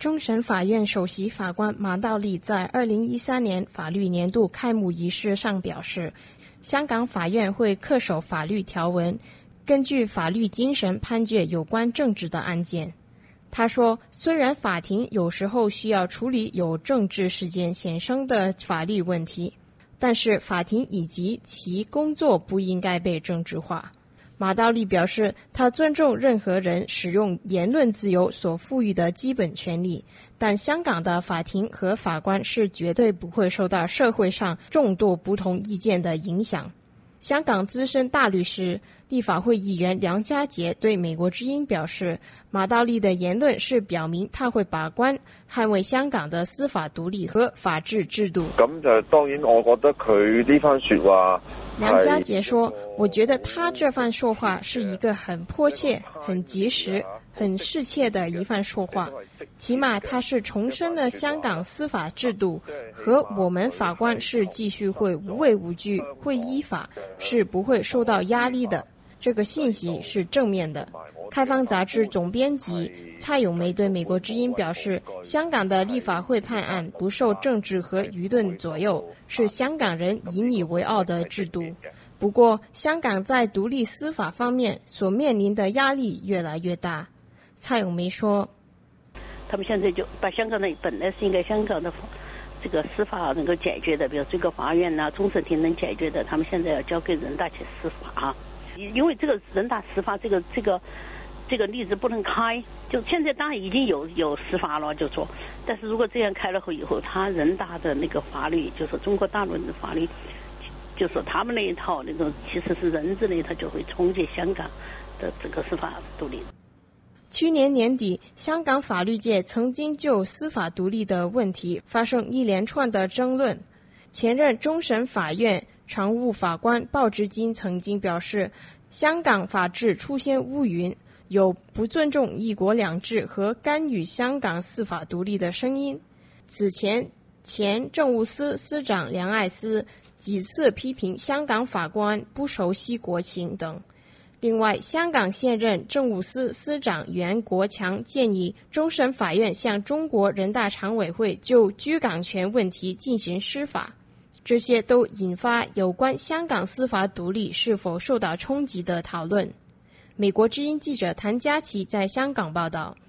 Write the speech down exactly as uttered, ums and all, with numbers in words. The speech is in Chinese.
终审法院首席法官马道立在二零一三年法律年度开幕仪式上表示，香港法院会恪守法律条文，根据法律精神判决有关政治的案件。他说，虽然法庭有时候需要处理有政治事件衍生的法律问题，但是法庭以及其工作不应该被政治化。马道立表示，他尊重任何人使用言论自由所赋予的基本权利，但香港的法庭和法官是绝对不会受到社会上众多不同意见的影响。香港资深大律师、立法会议员梁家杰对美国之音表示，马道立的言论是表明他會把關，捍衛香港的司法獨立和法治制度。 咁就當然我覺得佢呢番說話， 梁家杰說，我覺得他這番說話是一個很迫切、很及時、很適切的一番說話，起碼他是重申了香港司法制度和我們法官是繼續會無畏無懼，會依法，是不會受到壓力的。這個信息是正面的。開放雜誌總編輯蔡永梅對美國之音表示，香港的立法會判案不受政治和輿論左右，是香港人引以為傲的制度。不過，香港在獨立司法方面所面臨的壓力越來越大。蔡永梅說， 他們現在就把香港的本來是應該香港的這個司法能夠解決的，比如最高法院啊、終審庭能解決的，他們現在要交給人大去司法啊。因為這個人大司法這個這個這個例子不能開，就現在當然已經有有司法了，就說，但是如果這樣開了後以後，他人大的那個法律，就是中國大陸的法律，就是他們那一套那種其實是人治那一套，就會衝擊香港的這個司法獨立。 去年年底，香港法律界曾經就司法獨立的問題發生一連串的爭論。前任終審法院常務法官鮑至今曾經表示，香港法治出現烏雲，有不尊重一國兩制和干預香港司法獨立的聲音。此前，前政務司司長梁愛詩幾次批評香港法官不熟悉國情等。另外，香港現任政務司司長袁國強建議終審法院向中國人大常委會就居港權問題進行司法，這些都引發有關香港司法獨立是否受到衝擊的討論。美國之音記者譚嘉琪在香港報道。